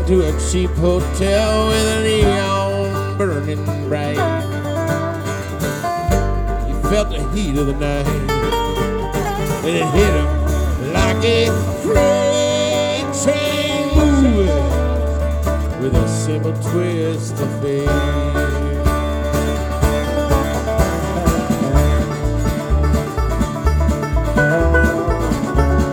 to a cheap hotel with a neon burning bright. He felt the heat of the night, and it hit him like a freight train moving with a simple twist of fate.